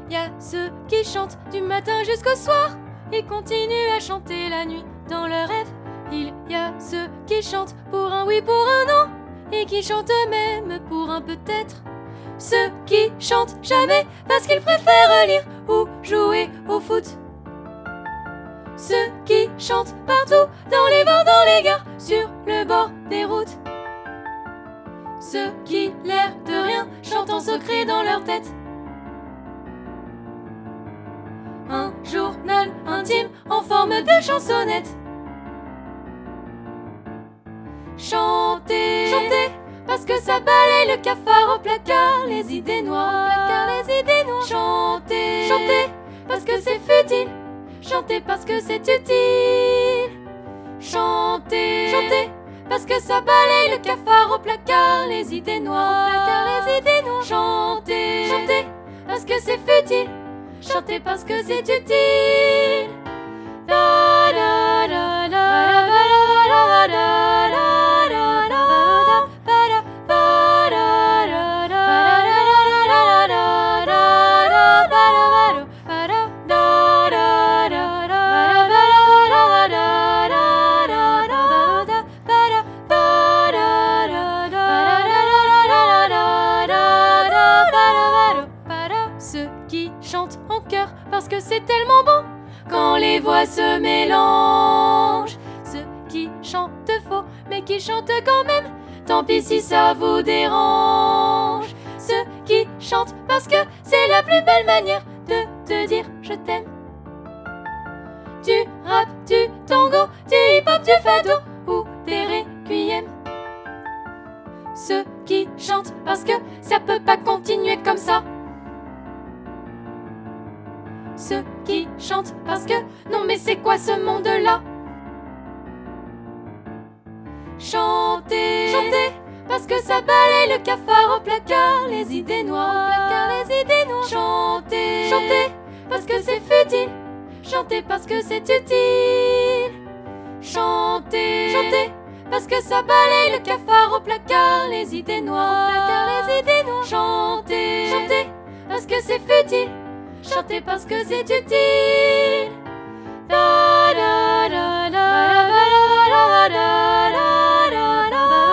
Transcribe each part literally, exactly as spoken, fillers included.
y a ceux qui chantent du matin jusqu'au soir et continuent à chanter la nuit dans leurs rêves. Il y a ceux qui chantent pour un oui, pour un non, et qui chantent même pour un peut-être. Ceux qui chantent jamais parce qu'ils préfèrent lire ou jouer au foot. Ceux qui chantent partout, dans les bars, dans les gares, sur le bord des routes. Ceux qui, l'air de rien, chantent en secret dans leur tête. Un journal intime en forme de chansonnette. Chantez, chantez, parce que ça balaye le cafard au placard, les idées noires, placard, les idées noires. Chantez, chantez, parce que c'est futile. Chantez parce que c'est utile. Chantez, chantez, parce que ça balaye le cafard au placard, les idées noires, placard, les idées noires. Chantez, chantez, parce que c'est futile. Chantez parce que c'est utile. Da, da, da, da, da, da, da, da, da. Parce que c'est tellement bon quand les voix se mélangent. Ceux qui chantent faux, mais qui chantent quand même, tant pis si ça vous dérange. Ceux qui chantent parce que c'est la plus belle manière de te dire je t'aime. Du rap, du tango, du hip-hop, du fado ou des requiem. Ceux qui chantent parce que ça peut pas continuer comme ça. Ceux qui chantent parce que non mais c'est quoi ce monde-là? Chantez, chantez, parce que ça balaye le cafard au placard, les idées noires, placard, les idées noires. Chantez, chantez, parce que c'est futile. Chantez parce que c'est utile. Chantez, chantez, parce que ça balaye le cafard au placard, les idées noires, placard, les idées noires. Chantez, chantez, parce que c'est futile. Chantez parce que c'est utile. Da, da, da, da, da, da, da, da, da,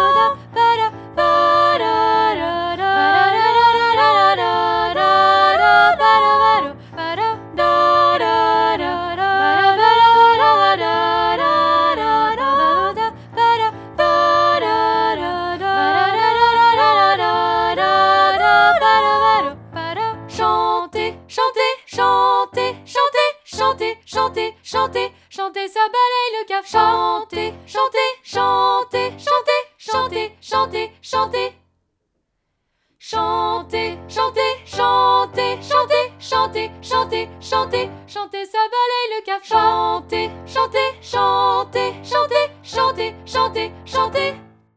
Chantez, chantez, chantez, ça balaye le caf. Chantez, chantez, chantez, chantez, chantez, chantez, chantez. Chantez, chantez, chantez, chantez, chantez, chantez, chantez, chantez, ça balaye le caf. Chantez, chantez, chantez, chantez, chantez, chantez, chantez.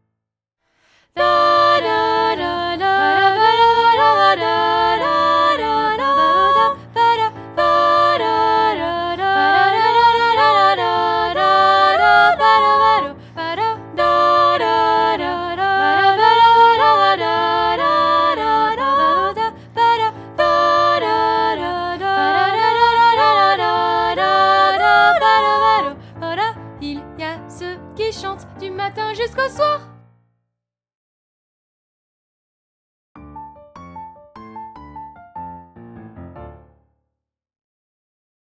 Da da da da da da da. Du matin jusqu'au soir